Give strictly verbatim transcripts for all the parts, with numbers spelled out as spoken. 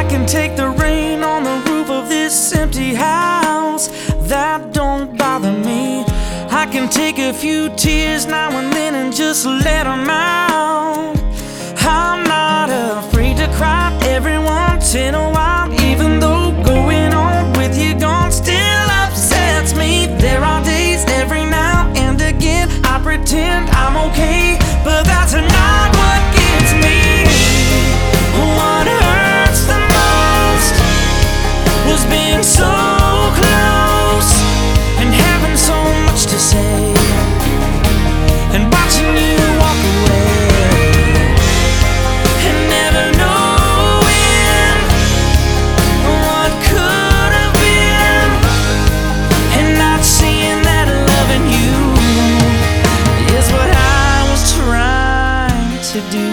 can take the rain on the roof of this empty house. That don't bother me. I can take a few tears now and then and just let them out. I'm not afraid to cry every once in a while, even though going on with you gone still upsets me. There are days every now and again I pretend I'm okay, but that's not what gets me. What hurts the most was being so close and having so much to say, and watching you walk away and never knowing what could have been, and not seeing that loving you is what I was trying to do.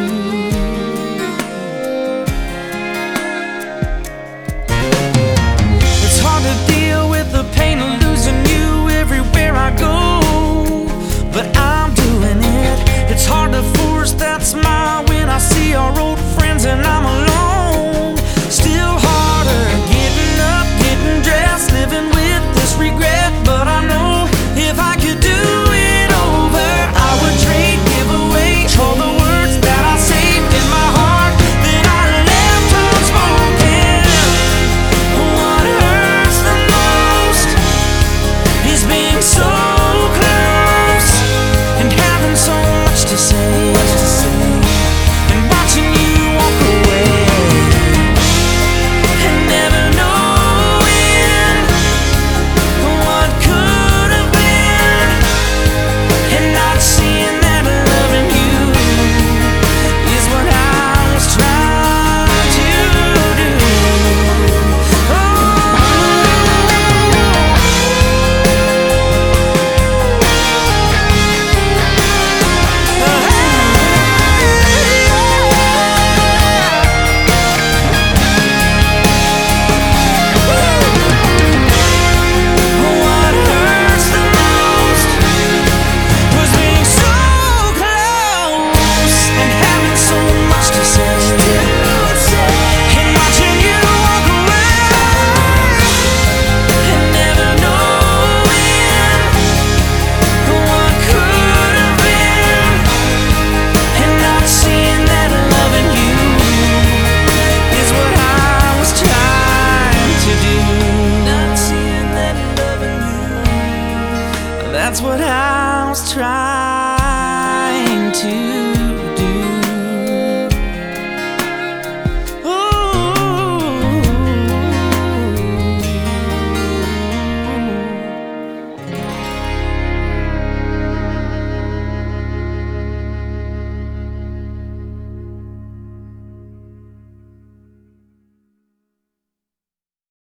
It's hard to deal with the pain of losing you everywhere I go, but I'm doing it. It's hard to force that smile when I see our old friends and I'm alone. Still harder getting up, getting dressed, living with this regret. But I know if I could do it over, I would trade, give away all the words that I saved in my heart that I left unspoken. What hurts the most is being so close and having so much to say, and watching you walk away and never knowing what could have been, and not seeing that loving you is what I was trying to do. What hurts the most was being so close and having so much to say, and watching you walk away and never knowing what could have been, and not seeing that loving you is what I was trying to do. Not seeing that loving you, that's what I was trying to